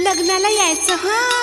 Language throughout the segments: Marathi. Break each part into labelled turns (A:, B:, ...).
A: लग्नाला यायचं हां.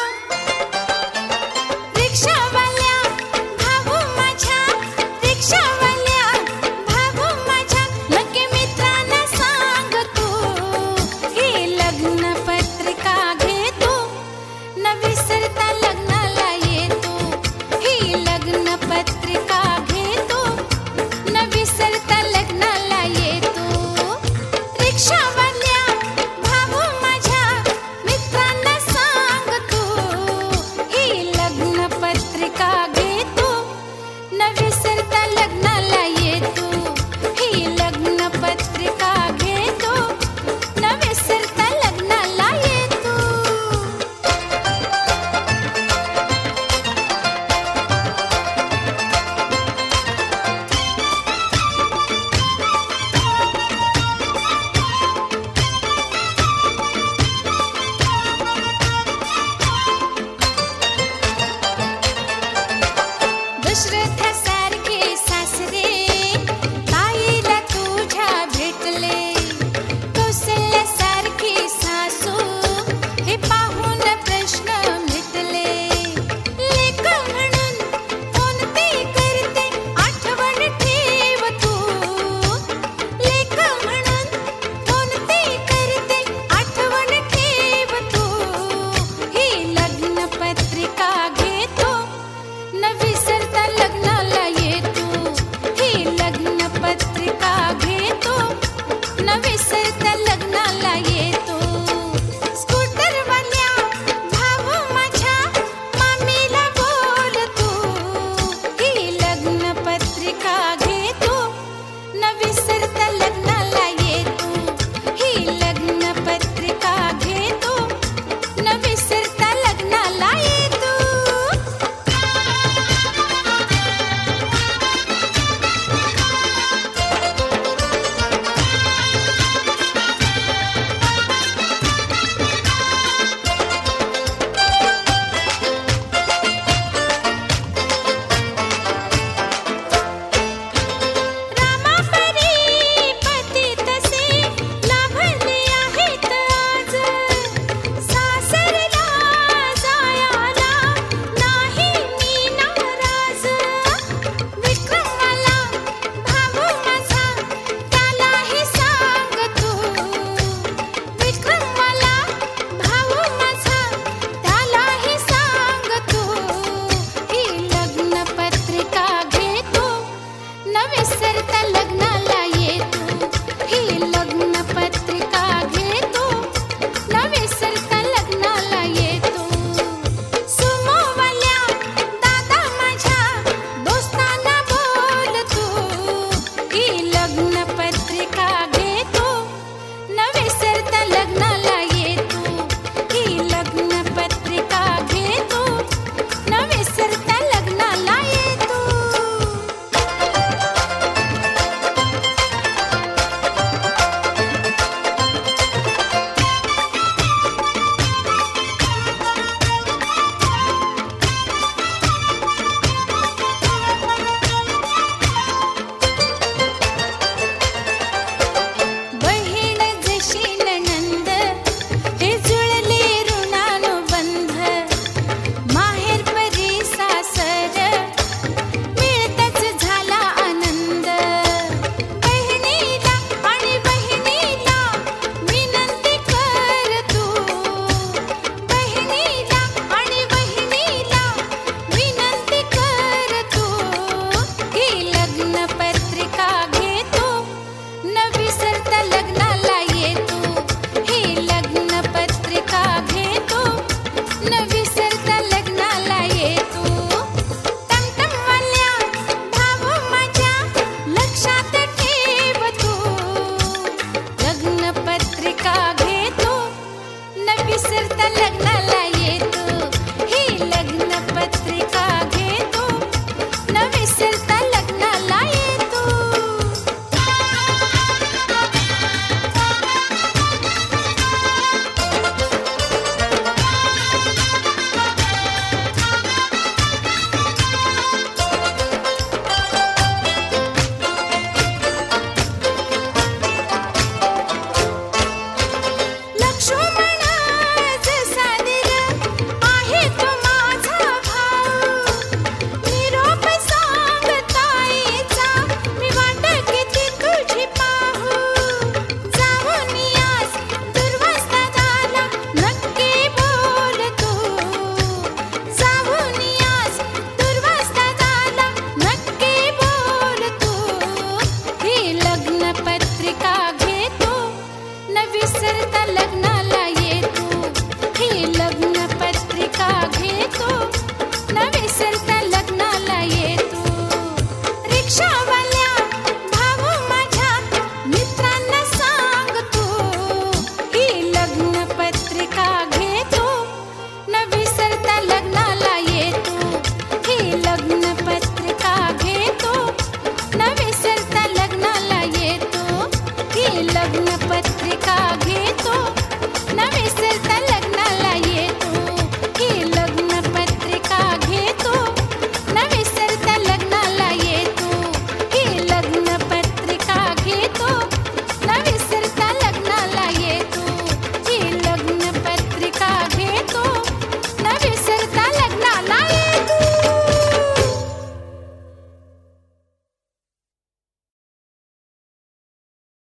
A: रिक्षावाल्या भाऊ माझ्या, रिक्षावाल्या भाऊ माझ्या, नक्की मित्रांना सांग तू, ही लग्न पत्रिका घे तू, न विसरता लग्नाला ये तू, ही लग्न पत्रिका घे तू, न विसरता लग्नाला ये तू. रिक्षावाल्या भाऊ माझ्या, मित्रांना सांग तू, ही लग्न पत्रिका घे तू, न विसरता लग्नाला ये तू, ही लग्न पत्रिका घे तू, न विसरता लग्नाला ये तू. दशरथासारखे सासरे ताईला तुझ्या भेटले, कौसल्यासारखी सासू हे पाहून प्रश्न मिटले. लेक म्हणून कोणते करते आठवण ठेव तू, लेक म्हणून कोणते करते आठवण ठेव तू, ही लग्न पत्रिका घे तू,